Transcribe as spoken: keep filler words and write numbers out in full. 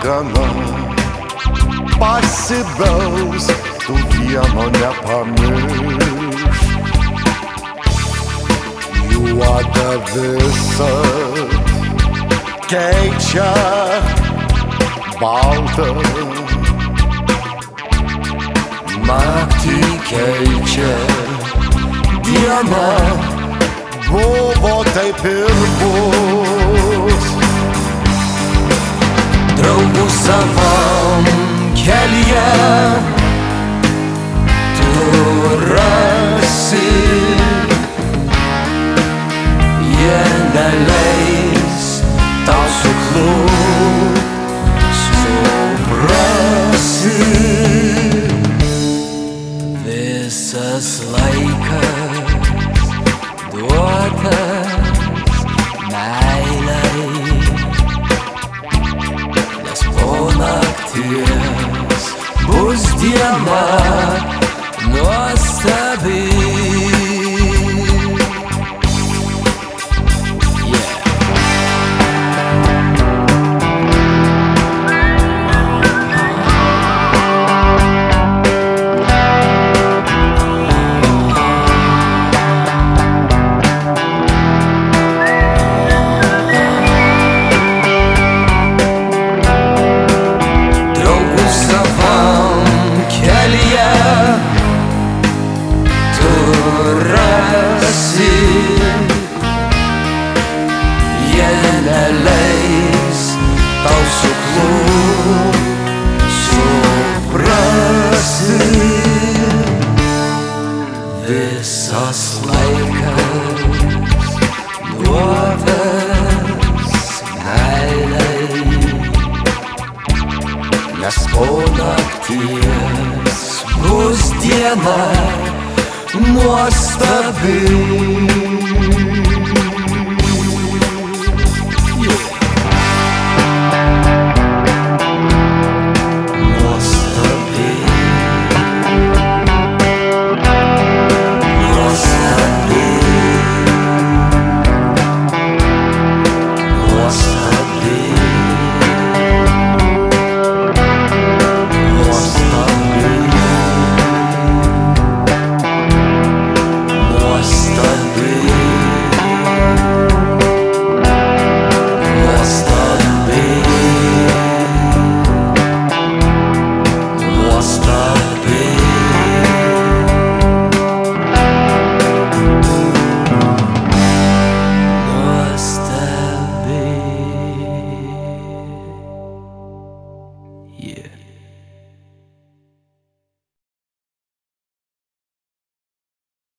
gana, pasibels, tu vieno nepamirš. Juoda visa keičia baltą, naktį keičia diena, buvo taip ir bus. Draugų savam kelyje tu rasi, jie neleis tau suklupt, suprasi. Visas laikas duotas meilei, nes po nakties bus diena nuostabi. Neleis tau suklupt, suprasi. Visas laikas duotas meilei, nes po nakties bus diena nuostabi.